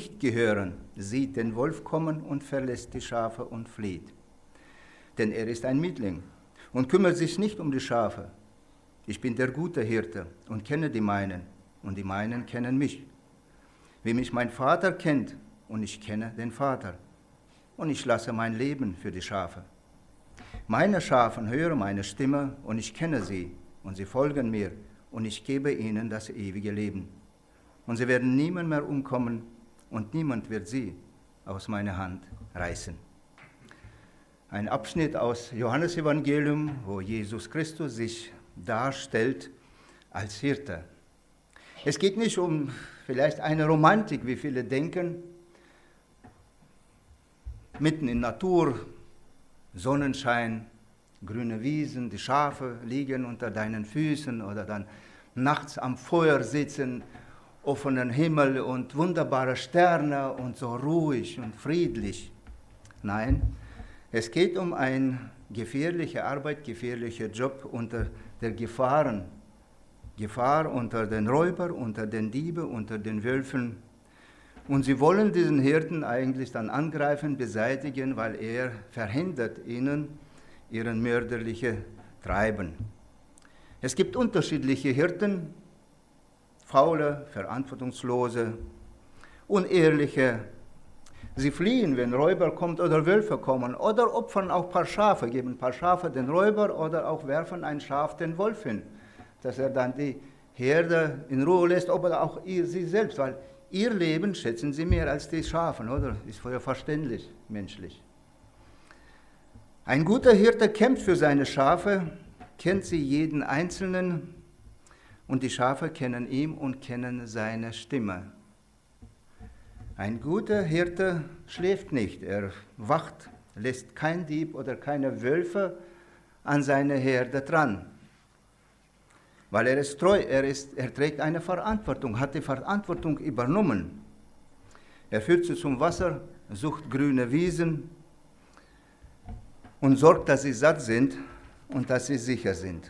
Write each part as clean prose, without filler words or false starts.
nicht gehören, sieht den Wolf kommen und verlässt die Schafe und flieht. Denn er ist ein Mietling und kümmert sich nicht um die Schafe. Ich bin der gute Hirte und kenne die meinen, und die meinen kennen mich. Wie mich mein Vater kennt, und ich kenne den Vater. Und ich lasse mein Leben für die Schafe. Meine Schafe hören meine Stimme, und ich kenne sie, und sie folgen mir, und ich gebe ihnen das ewige Leben. Und sie werden niemand mehr umkommen, und niemand wird sie aus meiner Hand reißen. Ein Abschnitt aus Johannesevangelium, wo Jesus Christus sich darstellt als Hirte. Es geht nicht um vielleicht eine Romantik, wie viele denken, mitten in Natur, Sonnenschein, grüne Wiesen, die Schafe liegen unter deinen Füßen oder dann nachts am Feuer sitzen, offenen Himmel und wunderbare Sterne und so ruhig und friedlich. Nein, es geht um eine gefährliche Arbeit, gefährlicher Job unter der Gefahr unter den Räubern, unter den Dieben, unter den Wölfen. Und sie wollen diesen Hirten eigentlich dann angreifen, beseitigen, weil er verhindert ihnen ihren mörderlichen Treiben. Es gibt unterschiedliche Hirten, faule, verantwortungslose, unehrliche. Sie fliehen, wenn Räuber kommt oder Wölfe kommen, oder opfern auch ein paar Schafe, geben ein paar Schafe den Räuber oder auch werfen ein Schaf den Wolf hin, dass er dann die Herde in Ruhe lässt, oder auch sie selbst, weil ihr Leben schätzen sie mehr als die Schafen, oder? Ist vorher verständlich, menschlich. Ein guter Hirte kämpft für seine Schafe, kennt sie jeden Einzelnen, und die Schafe kennen ihn und kennen seine Stimme. Ein guter Hirte schläft nicht, er wacht, lässt kein Dieb oder keine Wölfe an seine Herde dran. Weil er ist treu, er trägt eine Verantwortung, hat die Verantwortung übernommen. Er führt sie zum Wasser, sucht grüne Wiesen und sorgt, dass sie satt sind und dass sie sicher sind.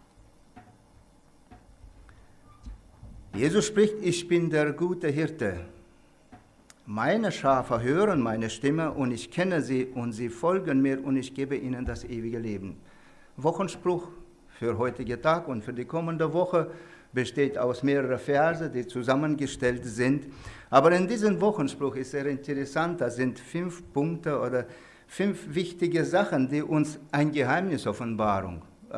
Jesus spricht, ich bin der gute Hirte. Meine Schafe hören meine Stimme und ich kenne sie und sie folgen mir und ich gebe ihnen das ewige Leben. Wochenspruch für heutige Tag und für die kommende Woche besteht aus mehreren Verse, die zusammengestellt sind. Aber in diesem Wochenspruch ist sehr interessant, da sind 5 Punkte oder 5 wichtige Sachen, die uns ein Geheimnis offenbaren.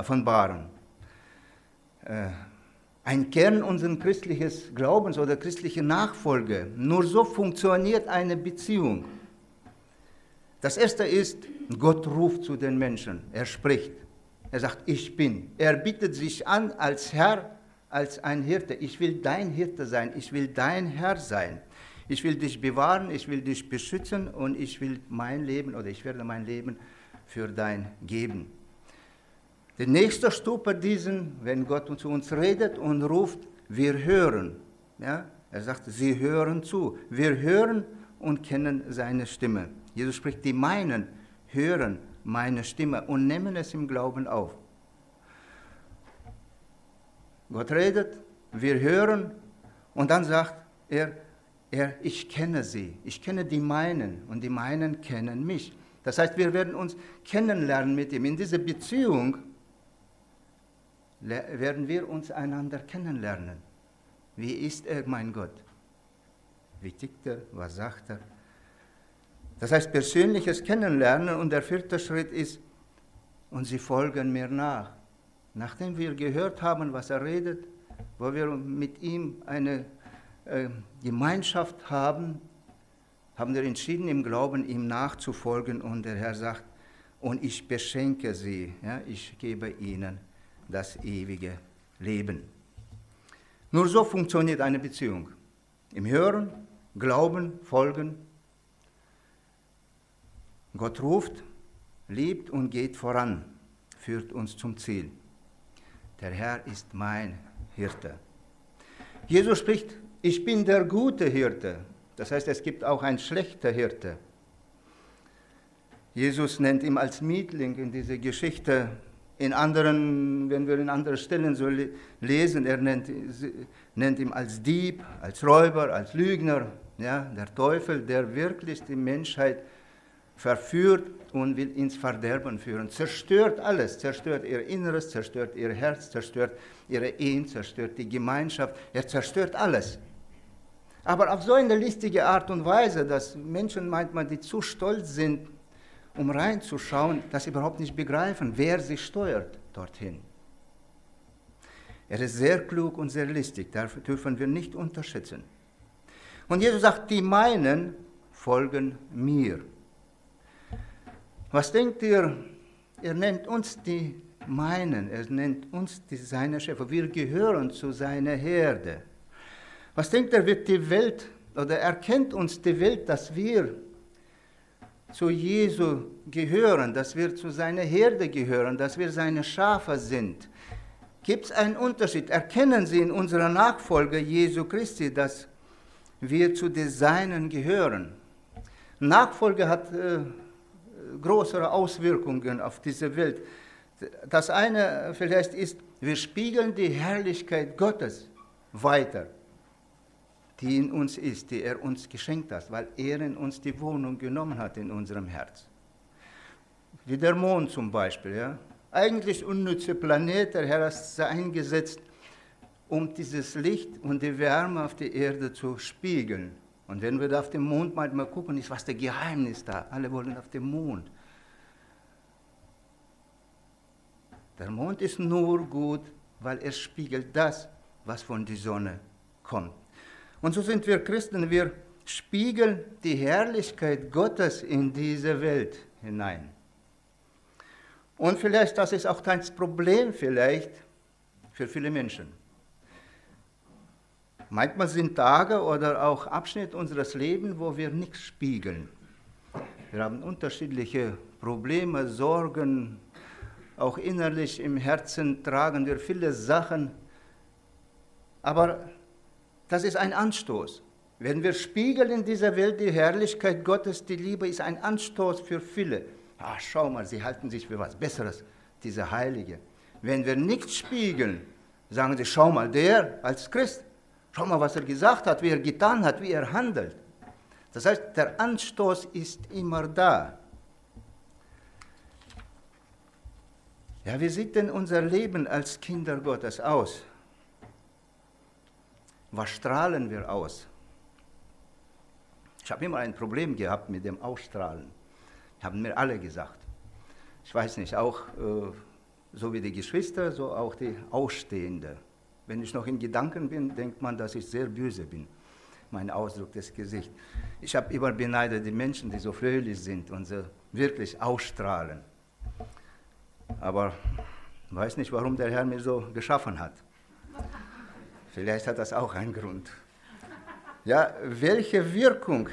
Ein Kern unseres christlichen Glaubens oder christlichen Nachfolge. Nur so funktioniert eine Beziehung. Das erste ist, Gott ruft zu den Menschen. Er spricht. Er sagt, ich bin. Er bietet sich an als Herr, als ein Hirte. Ich will dein Hirte sein. Ich will dein Herr sein. Ich will dich bewahren. Ich will dich beschützen. Und ich will mein Leben oder ich werde mein Leben für dein geben. Die nächste Stufe diesen, wenn Gott zu uns redet und ruft, wir hören. Ja? Er sagt, sie hören zu. Wir hören und kennen seine Stimme. Jesus spricht, die meinen, hören meine Stimme und nehmen es im Glauben auf. Gott redet, wir hören und dann sagt er, ich kenne sie. Ich kenne die meinen und die meinen kennen mich. Das heißt, wir werden uns kennenlernen mit ihm. In dieser Beziehung werden wir uns einander kennenlernen. Wie ist er, mein Gott? Wie tickt er? Was sagt er? Das heißt, persönliches Kennenlernen und der 4. Schritt ist, und sie folgen mir nach. Nachdem wir gehört haben, was er redet, wo wir mit ihm eine Gemeinschaft haben, haben wir entschieden, im Glauben ihm nachzufolgen und der Herr sagt, und ich beschenke sie, ja, ich gebe ihnen das ewige Leben. Nur so funktioniert eine Beziehung. Im Hören, Glauben, Folgen. Gott ruft, liebt und geht voran, führt uns zum Ziel. Der Herr ist mein Hirte. Jesus spricht, ich bin der gute Hirte. Das heißt, es gibt auch einen schlechten Hirte. Jesus nennt ihn als Mietling in dieser Geschichte. In anderen, wenn wir in anderen Stellen so lesen, er nennt ihn als Dieb, als Räuber, als Lügner, Ja, der Teufel, der wirklich die Menschheit verführt und will ins Verderben führen. Zerstört alles, zerstört ihr Inneres, zerstört ihr Herz, zerstört ihre Ehen, zerstört die Gemeinschaft, er zerstört alles. Aber auf so eine listige Art und Weise, dass Menschen manchmal, die zu stolz sind, um reinzuschauen, dass sie überhaupt nicht begreifen, wer sie steuert dorthin. Er ist sehr klug und sehr listig, dafür dürfen wir nicht unterschätzen. Und Jesus sagt, die meinen folgen mir. Was denkt ihr? Er nennt uns die meinen, er nennt uns seine Schäfer. Wir gehören zu seiner Herde. Was denkt ihr, wird die Welt, oder erkennt uns die Welt, dass wir zu Jesu gehören, dass wir zu seiner Herde gehören, dass wir seine Schafe sind? Gibt es einen Unterschied? Erkennen Sie in unserer Nachfolge Jesu Christi, dass wir zu den Seinen gehören? Nachfolge hat größere Auswirkungen auf diese Welt. Das eine vielleicht ist, wir spiegeln die Herrlichkeit Gottes weiter, die in uns ist, die er uns geschenkt hat, weil er in uns die Wohnung genommen hat in unserem Herz. Wie der Mond zum Beispiel. Ja? Eigentlich unnütze Planet, der Herr hat es eingesetzt, um dieses Licht und die Wärme auf die Erde zu spiegeln. Und wenn wir da auf den Mond manchmal gucken, ist was der Geheimnis da. Alle wollen auf den Mond. Der Mond ist nur gut, weil er spiegelt das, was von der Sonne kommt. Und so sind wir Christen, wir spiegeln die Herrlichkeit Gottes in diese Welt hinein. Und vielleicht, das ist auch das Problem vielleicht für viele Menschen. Manchmal sind Tage oder auch Abschnitte unseres Lebens, wo wir nichts spiegeln. Wir haben unterschiedliche Probleme, Sorgen, auch innerlich im Herzen tragen wir viele Sachen. Aber das ist ein Anstoß. Wenn wir spiegeln in dieser Welt die Herrlichkeit Gottes, die Liebe, ist ein Anstoß für viele. Ah, schau mal, sie halten sich für was Besseres, diese Heilige. Wenn wir nichts spiegeln, sagen sie, schau mal, der als Christ, schau mal, was er gesagt hat, wie er getan hat, wie er handelt. Das heißt, der Anstoß ist immer da. Ja, wie sieht denn unser Leben als Kinder Gottes aus? Was strahlen wir aus? Ich habe immer ein Problem gehabt mit dem Ausstrahlen. Haben mir alle gesagt. Ich weiß nicht, auch so wie die Geschwister, so auch die Ausstehende. Wenn ich noch in Gedanken bin, denkt man, dass ich sehr böse bin. Mein Ausdruck des Gesichts. Ich habe immer beneidet die Menschen, die so fröhlich sind und so wirklich ausstrahlen. Aber ich weiß nicht, warum der Herr mich so geschaffen hat. Vielleicht hat das auch einen Grund. Ja, welche Wirkung,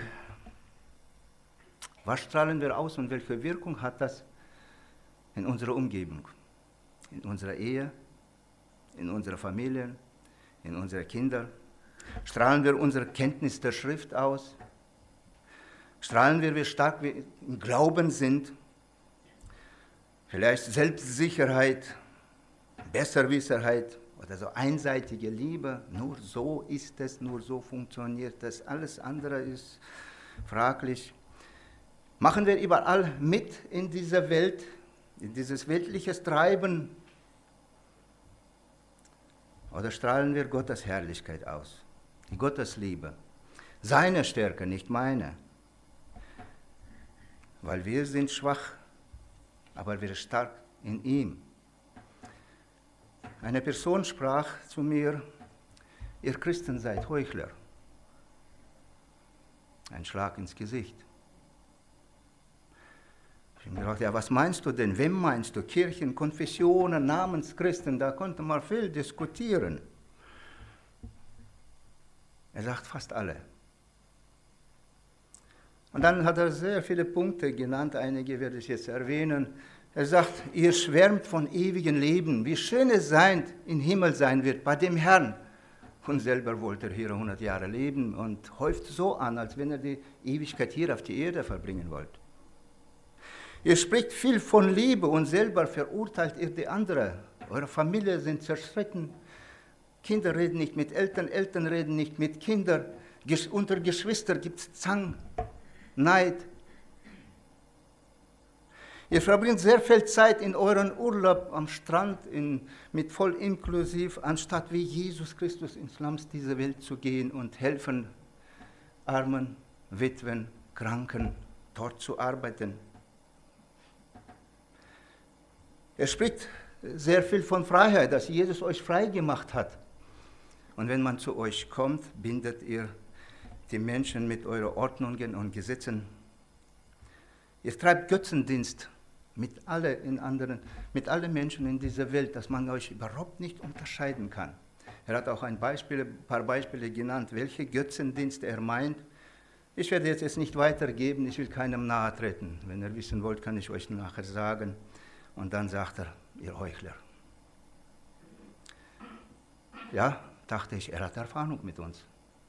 was strahlen wir aus und welche Wirkung hat das in unserer Umgebung, in unserer Ehe, in unserer Familie, in unsere Kinder? Strahlen wir unsere Kenntnis der Schrift aus? Strahlen wir, wie stark wir im Glauben sind? Vielleicht Selbstsicherheit, Besserwisserheit oder so einseitige Liebe. Nur so ist es, nur so funktioniert es. Alles andere ist fraglich. Machen wir überall mit in dieser Welt, in dieses weltliche Treiben? Oder strahlen wir Gottes Herrlichkeit aus, die Gottesliebe, seine Stärke, nicht meine? Weil wir sind schwach, aber wir sind stark in ihm. Eine Person sprach zu mir, ihr Christen seid Heuchler. Ein Schlag ins Gesicht. Ich habe mir gedacht, ja, was meinst du denn? Wem meinst du? Kirchen, Konfessionen, Namenschristen, da konnte man viel diskutieren. Er sagt fast alle. Und dann hat er sehr viele Punkte genannt, einige werde ich jetzt erwähnen. Er sagt, ihr schwärmt von ewigem Leben, wie schön es sein, im Himmel sein wird, bei dem Herrn. Und selber wollte er hier 100 Jahre leben und häuft so an, als wenn er die Ewigkeit hier auf die Erde verbringen wollte. Ihr spricht viel von Liebe und selber verurteilt ihr die andere. Eure Familien sind zerstritten. Kinder reden nicht mit Eltern, Eltern reden nicht mit Kindern. Unter Geschwistern gibt es Zank, Neid. Ihr verbringt sehr viel Zeit in euren Urlaub am Strand mit voll inklusiv, anstatt wie Jesus Christus ins Slums dieser Welt zu gehen und helfen Armen, Witwen, Kranken, dort zu arbeiten. Er spricht sehr viel von Freiheit, dass Jesus euch frei gemacht hat. Und wenn man zu euch kommt, bindet ihr die Menschen mit euren Ordnungen und Gesetzen. Ihr treibt Götzendienst mit allen Menschen in dieser Welt, dass man euch überhaupt nicht unterscheiden kann. Er hat auch ein paar Beispiele genannt, welche Götzendienste er meint. Ich werde jetzt nicht weitergeben, ich will keinem nahe treten. Wenn ihr wissen wollt, kann ich euch nachher sagen. Und dann sagt er, ihr Heuchler. Ja, dachte ich, er hat Erfahrung mit uns.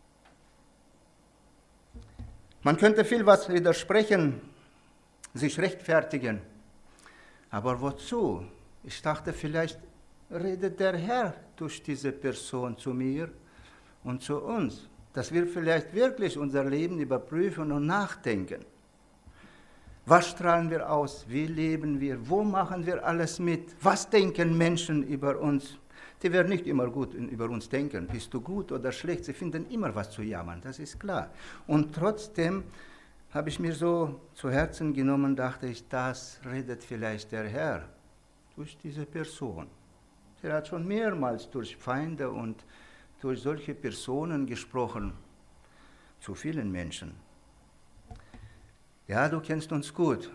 Man könnte viel was widersprechen, sich rechtfertigen. Aber wozu? Ich dachte, vielleicht redet der Herr durch diese Person zu mir und zu uns, dass wir vielleicht wirklich unser Leben überprüfen und nachdenken. Was strahlen wir aus? Wie leben wir? Wo machen wir alles mit? Was denken Menschen über uns? Die werden nicht immer gut über uns denken. Bist du gut oder schlecht? Sie finden immer was zu jammern, das ist klar. Und trotzdem habe ich mir so zu Herzen genommen, dachte ich, das redet vielleicht der Herr durch diese Person. Er hat schon mehrmals durch Feinde und durch solche Personen gesprochen, zu vielen Menschen. Ja, du kennst uns gut.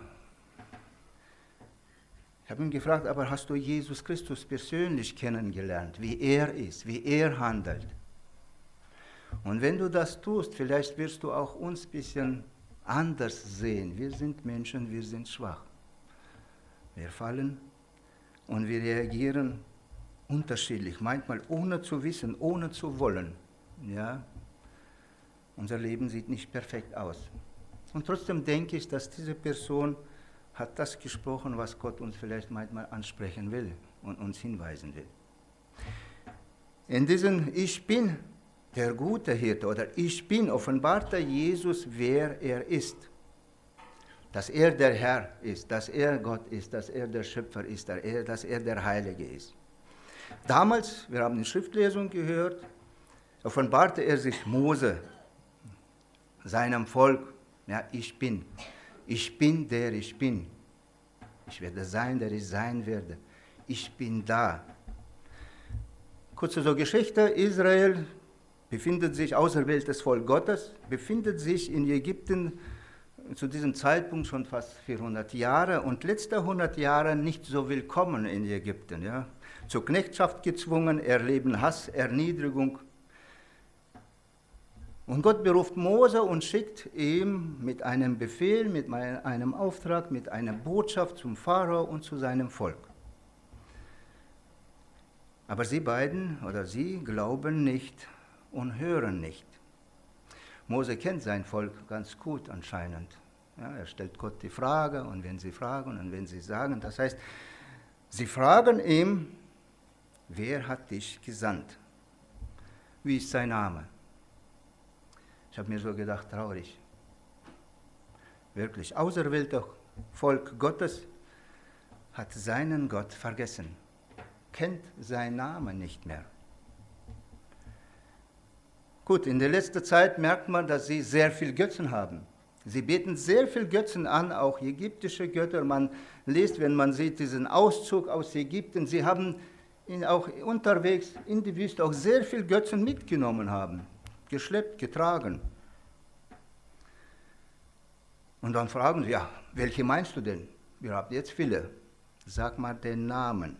Ich habe ihn gefragt, aber hast du Jesus Christus persönlich kennengelernt, wie er ist, wie er handelt? Und wenn du das tust, vielleicht wirst du auch uns ein bisschen anders sehen. Wir sind Menschen, wir sind schwach. Wir fallen und wir reagieren unterschiedlich, manchmal ohne zu wissen, ohne zu wollen. Ja? Unser Leben sieht nicht perfekt aus. Und trotzdem denke ich, dass diese Person hat das gesprochen, was Gott uns vielleicht manchmal ansprechen will und uns hinweisen will. In diesem Ich bin der gute Hirte oder Ich bin offenbarte Jesus, wer er ist. Dass er der Herr ist, dass er Gott ist, dass er der Schöpfer ist, dass er der Heilige ist. Damals, wir haben die Schriftlesung gehört, offenbarte er sich Mose, seinem Volk. Ja, ich bin der ich bin. Ich werde sein, der ich sein werde. Ich bin da. Kurze so Geschichte, Israel befindet sich, auserwähltes Volk Gottes, befindet sich in Ägypten zu diesem Zeitpunkt schon fast 400 Jahre und letzte 100 Jahre nicht so willkommen in Ägypten. Ja. Zur Knechtschaft gezwungen, erleben Hass, Erniedrigung. Und Gott beruft Mose und schickt ihm mit einem Befehl, mit einem Auftrag, mit einer Botschaft zum Pharao und zu seinem Volk. Aber sie glauben nicht und hören nicht. Mose kennt sein Volk ganz gut anscheinend. Ja, er stellt Gott die Frage und wenn sie fragen und wenn sie sagen, das heißt, sie fragen ihm, wer hat dich gesandt? Wie ist sein Name? Ich habe mir so gedacht, traurig. Wirklich, auserwähltes Volk Gottes hat seinen Gott vergessen, kennt seinen Namen nicht mehr. Gut, in der letzten Zeit merkt man, dass sie sehr viel Götzen haben. Sie beten sehr viel Götzen an, auch ägyptische Götter. Man liest, wenn man sieht, diesen Auszug aus Ägypten, sie haben auch unterwegs in die Wüste auch sehr viel Götzen mitgenommen haben, geschleppt, getragen. Und dann fragen sie, ja, welche meinst du denn? Wir haben jetzt viele. Sag mal den Namen.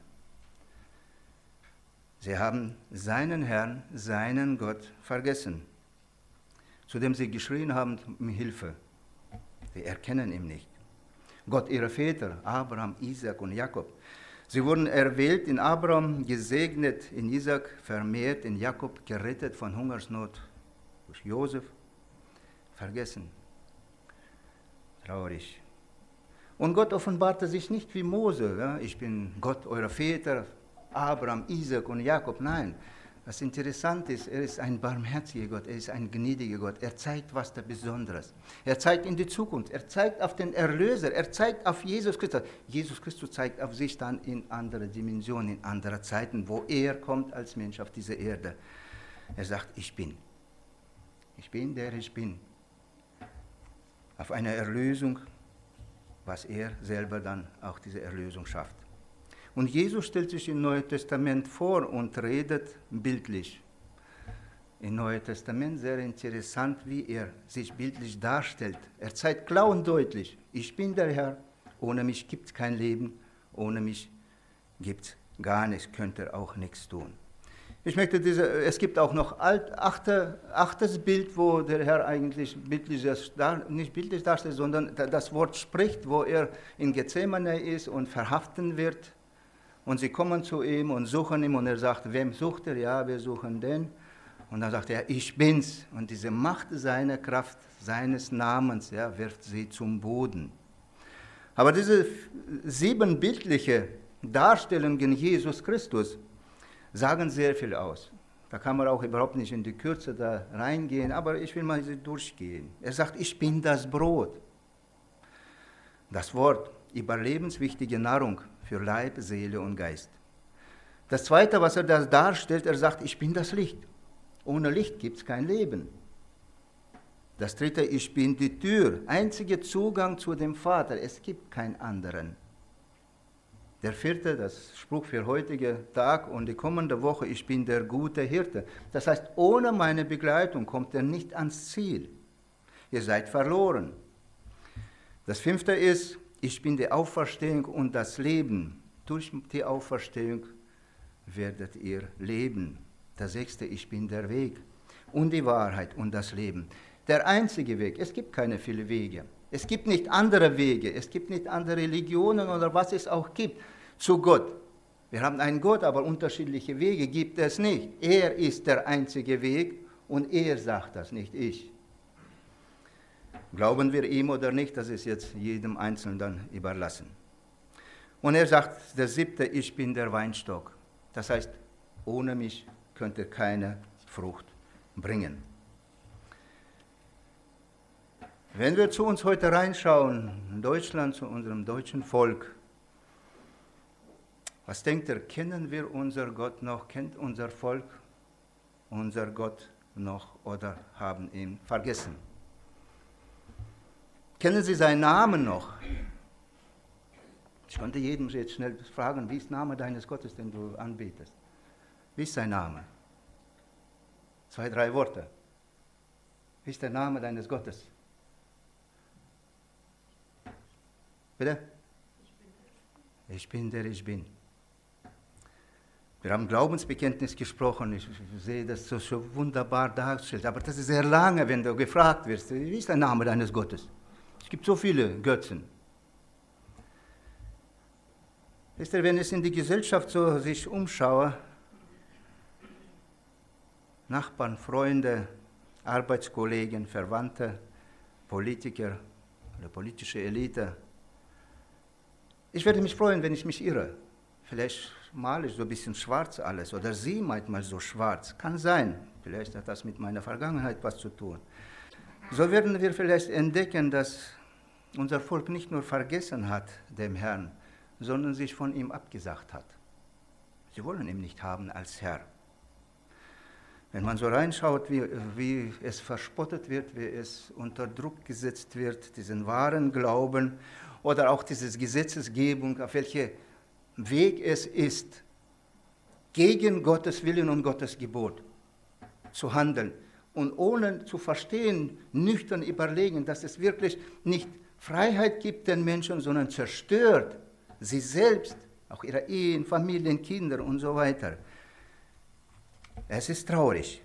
Sie haben seinen Herrn, seinen Gott vergessen, zu dem sie geschrien haben um Hilfe. Sie erkennen ihn nicht. Gott ihrer Väter, Abraham, Isaac und Jakob. Sie wurden erwählt, in Abraham gesegnet, in Isaac vermehrt, in Jakob gerettet von Hungersnot, durch Josef vergessen. Traurig. Und Gott offenbarte sich nicht wie Mose. Ja? Ich bin Gott eurer Väter, Abraham, Isaac und Jakob. Nein, Was interessant ist, er ist ein barmherziger Gott, er ist ein gnädiger Gott. Er zeigt was da Besonderes. Er zeigt in die Zukunft, er zeigt auf den Erlöser, er zeigt auf Jesus Christus. Jesus Christus zeigt auf sich dann in andere Dimensionen, in andere Zeiten, wo er kommt als Mensch auf diese Erde. Er sagt, ich bin. Ich bin, der ich bin. Auf eine Erlösung, was er selber dann auch diese Erlösung schafft. Und Jesus stellt sich im Neuen Testament vor und redet bildlich. Im Neuen Testament sehr interessant, wie er sich bildlich darstellt. Er zeigt klar und deutlich, ich bin der Herr, ohne mich gibt es kein Leben, ohne mich gibt es gar nichts, könnt ihr auch nichts tun. Ich möchte es gibt auch noch achtes Bild, wo der Herr eigentlich nicht bildlich darstellt, sondern das Wort spricht, wo er in Gethsemane ist und verhaften wird. Und sie kommen zu ihm und suchen ihn und er sagt, wem sucht er? Ja, wir suchen den. Und dann sagt er, ich bin's. Und diese Macht seiner Kraft, seines Namens, ja, wirft sie zum Boden. Aber diese 7 bildliche Darstellungen Jesus Christus sagen sehr viel aus. Da kann man auch überhaupt nicht in die Kürze da reingehen, aber ich will mal sie durchgehen. Er sagt, ich bin das Brot. Das Wort, überlebenswichtige Nahrung für Leib, Seele und Geist. Das Zweite, was er da darstellt, er sagt, ich bin das Licht. Ohne Licht gibt es kein Leben. Das Dritte, ich bin die Tür, einziger Zugang zu dem Vater. Es gibt keinen anderen. Der Vierte, das Spruch für heutige Tag und die kommende Woche, ich bin der gute Hirte. Das heißt, ohne meine Begleitung kommt er nicht ans Ziel. Ihr seid verloren. Das Fünfte ist, ich bin die Auferstehung und das Leben. Durch die Auferstehung werdet ihr leben. Das Sechste, ich bin der Weg und die Wahrheit und das Leben. Der einzige Weg, es gibt keine vielen Wege. Es gibt nicht andere Wege, es gibt nicht andere Religionen oder was es auch gibt zu Gott. Wir haben einen Gott, aber unterschiedliche Wege gibt es nicht. Er ist der einzige Weg und er sagt das, nicht ich. Glauben wir ihm oder nicht, das ist jetzt jedem Einzelnen dann überlassen. Und er sagt, der Siebte, ich bin der Weinstock. Das heißt, ohne mich könnt ihr keine Frucht bringen. Wenn wir zu uns heute reinschauen, in Deutschland, zu unserem deutschen Volk, was denkt ihr, kennen wir unser Gott noch, kennt unser Volk unser Gott noch oder haben ihn vergessen? Kennen Sie seinen Namen noch? Ich konnte jeden jetzt schnell fragen, wie ist der Name deines Gottes, den du anbetest? Wie ist sein Name? 2, 3 Worte. Wie ist der Name deines Gottes? Bitte? Ich bin der ich bin. Wir haben Glaubensbekenntnis gesprochen, ich sehe das so wunderbar dargestellt, aber das ist sehr lange, wenn du gefragt wirst, wie ist der Name deines Gottes? Es gibt so viele Götzen. Wisst ihr, wenn ich in die Gesellschaft so sich umschaue, Nachbarn, Freunde, Arbeitskollegen, Verwandte, Politiker oder politische Elite, ich werde mich freuen, wenn ich mich irre. Vielleicht male ich so ein bisschen schwarz alles oder sie meint mal so schwarz. Kann sein. Vielleicht hat das mit meiner Vergangenheit was zu tun. So werden wir vielleicht entdecken, dass unser Volk nicht nur vergessen hat, dem Herrn, sondern sich von ihm abgesagt hat. Sie wollen ihn nicht haben als Herr. Wenn man so reinschaut, wie es verspottet wird, wie es unter Druck gesetzt wird, diesen wahren Glauben oder auch diese Gesetzesgebung, auf welchen Weg es ist, gegen Gottes Willen und Gottes Gebot zu handeln und ohne zu verstehen, nüchtern überlegen, dass es wirklich nicht Freiheit gibt den Menschen, sondern zerstört sie selbst, auch ihre Ehen, Familien, Kinder und so weiter. Es ist traurig.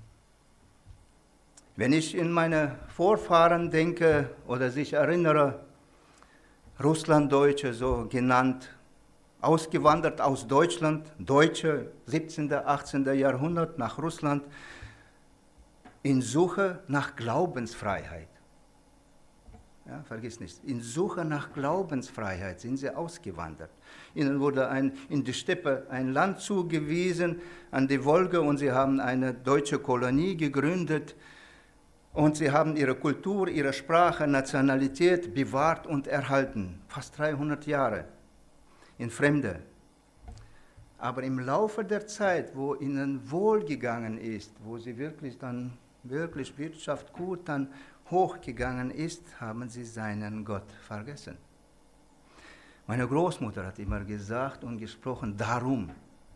Wenn ich in meine Vorfahren denke oder sich erinnere, Russlanddeutsche, so genannt, ausgewandert aus Deutschland, Deutsche, 17., 18. Jahrhundert nach Russland, in Suche nach Glaubensfreiheit. Ja, Ja, vergiss nicht, in Suche nach Glaubensfreiheit sind sie ausgewandert. Ihnen wurde in die Steppe ein Land zugewiesen, an die Wolga, und sie haben eine deutsche Kolonie gegründet. Und sie haben ihre Kultur, ihre Sprache, Nationalität bewahrt und erhalten. Fast 300 Jahre in Fremde. Aber im Laufe der Zeit, wo ihnen wohlgegangen ist, wo sie wirklich Wirtschaft gut dann hochgegangen ist, haben sie seinen Gott vergessen. Meine Großmutter hat immer gesagt und gesprochen, darum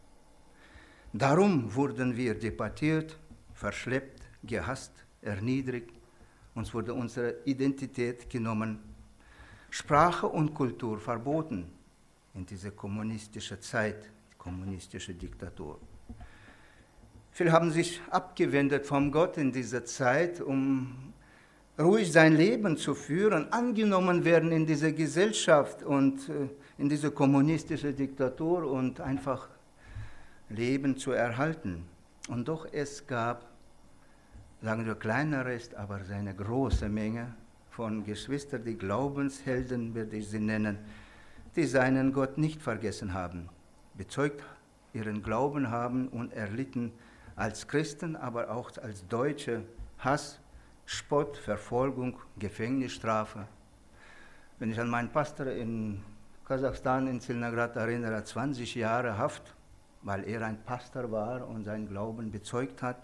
wurden wir deportiert, verschleppt, gehasst, erniedrigt, uns wurde unsere Identität genommen, Sprache und Kultur verboten in dieser kommunistischen Zeit, kommunistische Diktatur. Viele haben sich abgewendet vom Gott in dieser Zeit, um ruhig sein Leben zu führen, angenommen werden in dieser Gesellschaft und in dieser kommunistischen Diktatur und einfach Leben zu erhalten. Und doch es gab, sagen wir kleiner Rest, aber eine große Menge von Geschwistern, die Glaubenshelden, würde ich sie nennen, die seinen Gott nicht vergessen haben, bezeugt ihren Glauben haben und erlitten als Christen, aber auch als Deutsche Hass, Spott, Verfolgung, Gefängnisstrafe. Wenn ich an meinen Pastor in Kasachstan, in Zelnograd erinnere, 20 Jahre Haft, weil er ein Pastor war und seinen Glauben bezeugt hat.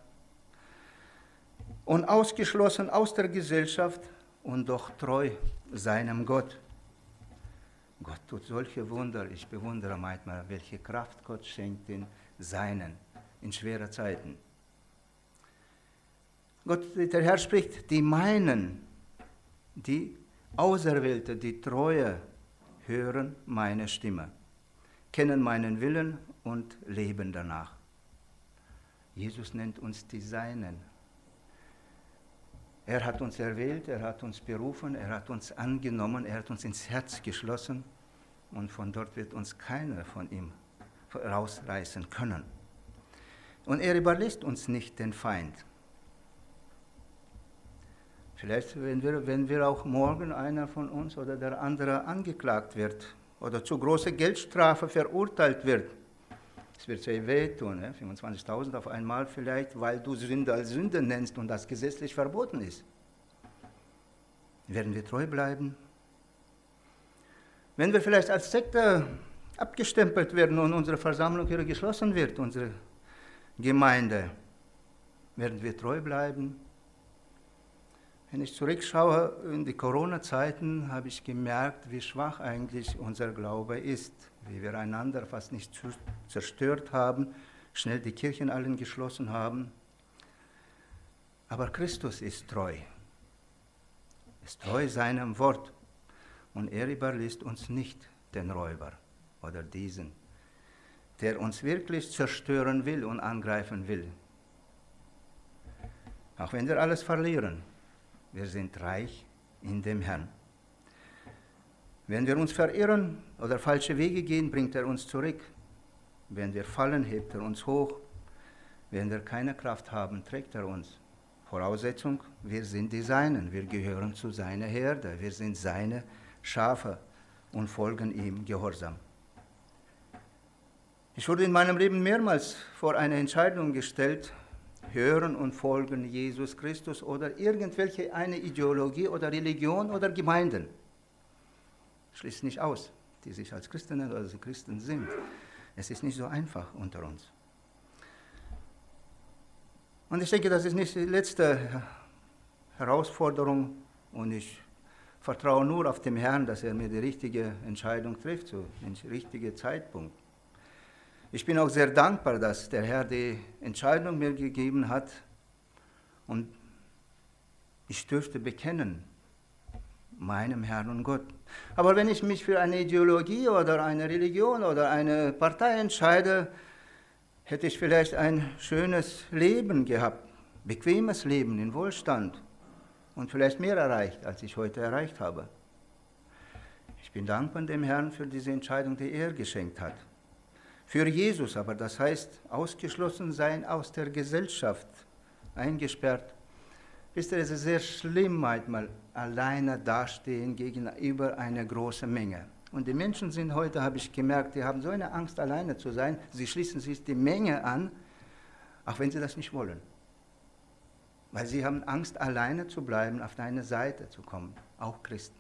Und ausgeschlossen aus der Gesellschaft und doch treu seinem Gott. Gott tut solche Wunder. Ich bewundere manchmal, welche Kraft Gott schenkt den Seinen in schweren Zeiten. Der Herr spricht, die meinen, die Auserwählte, die Treue, hören meine Stimme, kennen meinen Willen und leben danach. Jesus nennt uns die Seinen. Er hat uns erwählt, er hat uns berufen, er hat uns angenommen, er hat uns ins Herz geschlossen und von dort wird uns keiner von ihm rausreißen können. Und er überlässt uns nicht den Feind. Vielleicht, wenn wir auch morgen einer von uns oder der andere angeklagt wird oder zu großer Geldstrafe verurteilt wird, es wird sehr wehtun, 25.000 auf einmal vielleicht, weil du Sünde als Sünde nennst und das gesetzlich verboten ist. Werden wir treu bleiben? Wenn wir vielleicht als Sekte abgestempelt werden und unsere Versammlung hier geschlossen wird, unsere Gemeinde, werden wir treu bleiben? Wenn ich zurückschaue in die Corona-Zeiten, habe ich gemerkt, wie schwach eigentlich unser Glaube ist, wie wir einander fast nicht zerstört haben, schnell die Kirchen allen geschlossen haben. Aber Christus ist treu seinem Wort und er überlässt uns nicht den Räuber oder diesen, der uns wirklich zerstören will und angreifen will. Auch wenn wir alles verlieren. Wir sind reich in dem Herrn. Wenn wir uns verirren oder falsche Wege gehen, bringt er uns zurück. Wenn wir fallen, hebt er uns hoch. Wenn wir keine Kraft haben, trägt er uns. Voraussetzung, wir sind die Seinen, wir gehören zu seiner Herde, wir sind seine Schafe und folgen ihm gehorsam. Ich wurde in meinem Leben mehrmals vor eine Entscheidung gestellt, hören und folgen Jesus Christus oder irgendwelche eine Ideologie oder Religion oder Gemeinden. Schließt nicht aus, die sich als Christinnen oder als Christen sind. Es ist nicht so einfach unter uns. Und ich denke, das ist nicht die letzte Herausforderung und ich vertraue nur auf den Herrn, dass er mir die richtige Entscheidung trifft, zu dem richtigen Zeitpunkt. Ich bin auch sehr dankbar, dass der Herr die Entscheidung mir gegeben hat und ich dürfte bekennen, meinem Herrn und Gott. Aber wenn ich mich für eine Ideologie oder eine Religion oder eine Partei entscheide, hätte ich vielleicht ein schönes Leben gehabt, bequemes Leben in Wohlstand und vielleicht mehr erreicht, als ich heute erreicht habe. Ich bin dankbar dem Herrn für diese Entscheidung, die er geschenkt hat. Für Jesus aber, das heißt ausgeschlossen sein aus der Gesellschaft, eingesperrt, Wisst ihr, es ist sehr schlimm, manchmal alleine dastehen gegenüber einer großen Menge. Und die Menschen sind heute, habe ich gemerkt, die haben so eine Angst, alleine zu sein. Sie schließen sich die Menge an, auch wenn sie das nicht wollen. Weil sie haben Angst, alleine zu bleiben, auf deine Seite zu kommen, auch Christen.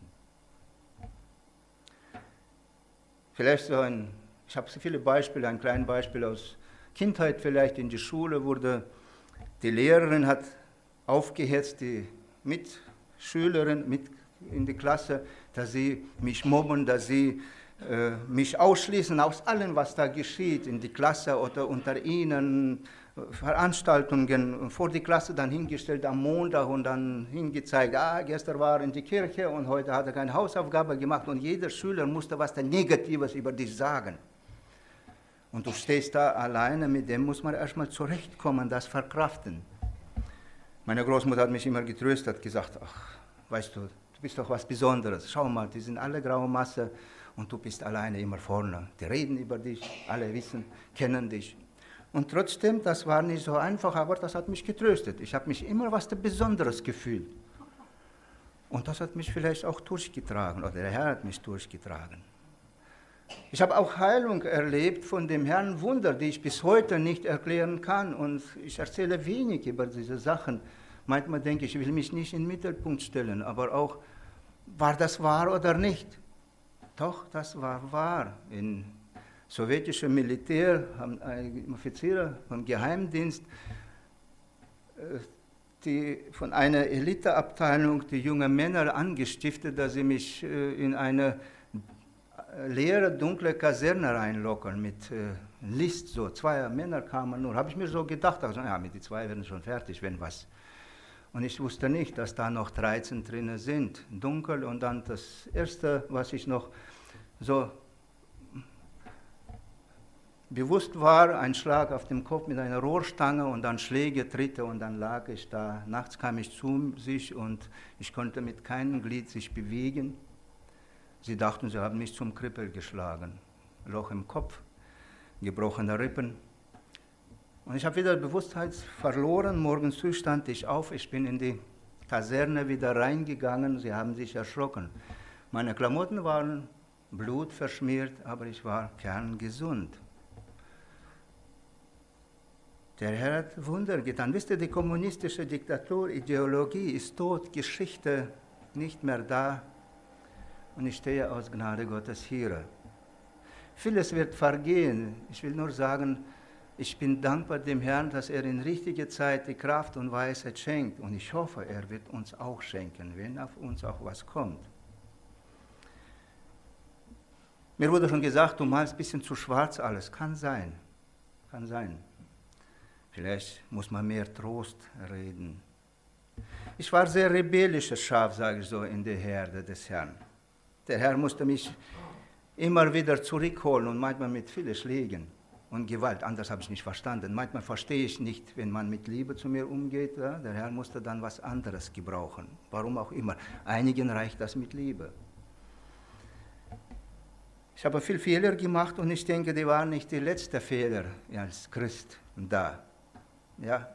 Vielleicht ich habe so viele Beispiele, ein kleines Beispiel aus Kindheit vielleicht. In die Schule wurde, die Lehrerin hat aufgehetzt, die Mitschülerin mit in die Klasse, dass sie mich mobben, dass sie mich ausschließen aus allem, was da geschieht, in die Klasse oder unter ihnen, Veranstaltungen vor die Klasse dann hingestellt am Montag und dann hingezeigt, gestern war er in die Kirche und heute hat er keine Hausaufgabe gemacht und jeder Schüler musste was Negatives über dich sagen. Und du stehst da alleine, mit dem muss man erstmal zurechtkommen, das verkraften. Meine Großmutter hat mich immer getröstet, hat gesagt, ach, weißt du, du bist doch was Besonderes, schau mal, die sind alle graue Masse und du bist alleine immer vorne. Die reden über dich, alle wissen, kennen dich. Und trotzdem, das war nicht so einfach, aber das hat mich getröstet. Ich habe mich immer was Besonderes gefühlt. Und das hat mich vielleicht auch durchgetragen, oder der Herr hat mich durchgetragen. Ich habe auch Heilung erlebt von dem Herrn, Wunder, die ich bis heute nicht erklären kann. Und ich erzähle wenig über diese Sachen. Manchmal denke ich, ich will mich nicht in den Mittelpunkt stellen, aber auch, war das wahr oder nicht? Doch, das war wahr. In sowjetische Militär, haben Offiziere vom Geheimdienst, die von einer Eliteabteilung die jungen Männer angestiftet, dass sie mich in eine leere, dunkle Kaserne reinlockern mit Licht. So 2 Männer kamen nur. Habe ich mir so gedacht, also, ja, mit die 2 werden schon fertig, wenn was. Und ich wusste nicht, dass da noch 13 drin sind, dunkel. Und dann das Erste, was ich noch so bewusst war, ein Schlag auf dem Kopf mit einer Rohrstange und dann Schläge, Tritte und dann lag ich da. Nachts kam ich zu sich und ich konnte mit keinem Glied sich bewegen. Sie dachten, sie haben mich zum Krüppel geschlagen. Loch im Kopf, gebrochene Rippen. Und ich habe wieder Bewusstheit verloren. Morgens früh stand ich auf, ich bin in die Kaserne wieder reingegangen. Sie haben sich erschrocken. Meine Klamotten waren blutverschmiert, aber ich war kerngesund. Der Herr hat Wunder getan. Wisst ihr, die kommunistische Diktaturidеologie ist tot, Geschichte nicht mehr da. Und ich stehe aus Gnade Gottes hier. Vieles wird vergehen. Ich will nur sagen, ich bin dankbar dem Herrn, dass er in richtiger Zeit die Kraft und Weisheit schenkt. Und ich hoffe, er wird uns auch schenken, wenn auf uns auch was kommt. Mir wurde schon gesagt, du malst ein bisschen zu schwarz alles. Kann sein. Kann sein. Vielleicht muss man mehr Trost reden. Ich war sehr rebellisches Schaf, sage ich so, in der Herde des Herrn. Der Herr musste mich immer wieder zurückholen und manchmal mit vielen Schlägen und Gewalt. Anders habe ich nicht verstanden. Manchmal verstehe ich nicht, wenn man mit Liebe zu mir umgeht. Ja? Der Herr musste dann was anderes gebrauchen. Warum auch immer. Einigen reicht das mit Liebe. Ich habe viele Fehler gemacht und ich denke, die waren nicht die letzten Fehler als Christ da. Ja.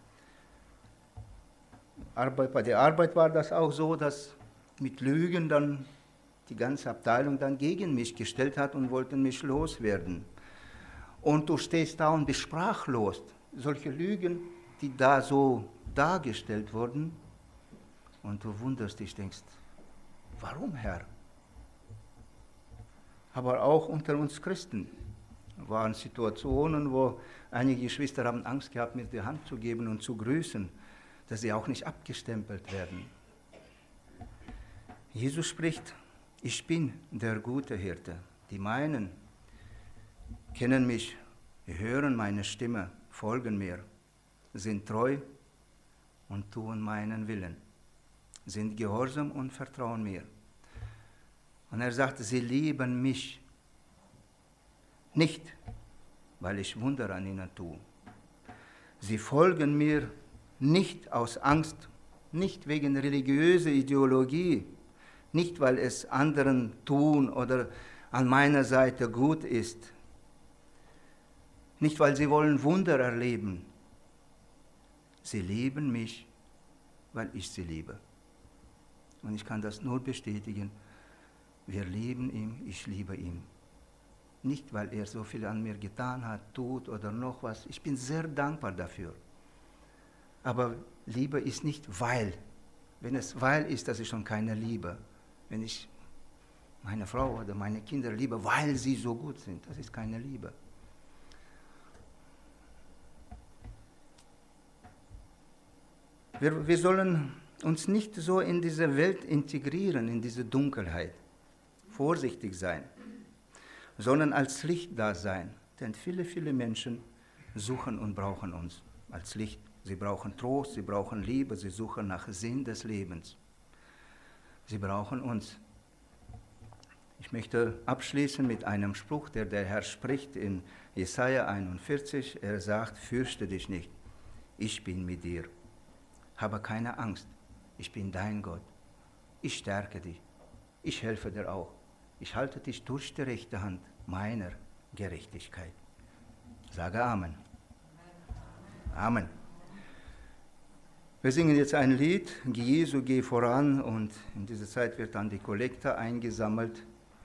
Bei der Arbeit war das auch so, dass mit Lügen dann die ganze Abteilung dann gegen mich gestellt hat und wollten mich loswerden. Und du stehst da und bist sprachlos. Solche Lügen, die da so dargestellt wurden, und du wunderst dich, denkst, warum, Herr? Aber auch unter uns Christen waren Situationen, wo einige Geschwister haben Angst gehabt, mir die Hand zu geben und zu grüßen, dass sie auch nicht abgestempelt werden. Jesus spricht, ich bin der gute Hirte. Die meinen kennen mich, hören meine Stimme, folgen mir, sind treu und tun meinen Willen, sind gehorsam und vertrauen mir. Und er sagt, sie lieben mich nicht, weil ich Wunder an ihnen tue. Sie folgen mir nicht aus Angst, nicht wegen religiöser Ideologie, nicht weil es anderen tun oder an meiner Seite gut ist, nicht weil sie wollen Wunder erleben. Sie lieben mich, weil ich sie liebe. Und ich kann das nur bestätigen. Wir lieben ihn, ich liebe ihn. Nicht, weil er so viel an mir getan hat, tut oder noch was. Ich bin sehr dankbar dafür. Aber Liebe ist nicht weil. Wenn es weil ist, das ist schon keine Liebe. Wenn ich meine Frau oder meine Kinder liebe, weil sie so gut sind, das ist keine Liebe. Wir sollen uns nicht so in diese Welt integrieren, in diese Dunkelheit. Vorsichtig sein, sondern als Licht da sein. Denn viele, viele Menschen suchen und brauchen uns als Licht. Sie brauchen Trost, sie brauchen Liebe, sie suchen nach Sinn des Lebens. Sie brauchen uns. Ich möchte abschließen mit einem Spruch, der Herr spricht in Jesaja 41. Er sagt, fürchte dich nicht, ich bin mit dir. Habe keine Angst, ich bin dein Gott. Ich stärke dich, ich helfe dir auch. Ich halte dich durch die rechte Hand meiner Gerechtigkeit. Sage Amen. Amen. Wir singen jetzt ein Lied, Jesu, geh voran, und in dieser Zeit wird dann die Kollekte eingesammelt.